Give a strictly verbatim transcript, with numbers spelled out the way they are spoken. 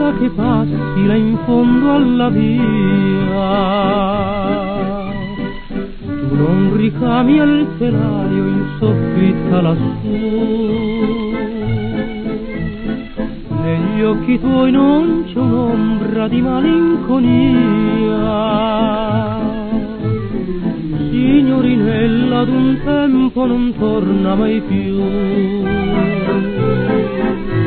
vita che passi là in fondo alla via. Tu non ricami al telaio in soffitta lassù, negli occhi tuoi non c'è un'ombra di malinconia. Signorinella d'un tempo non torna mai più.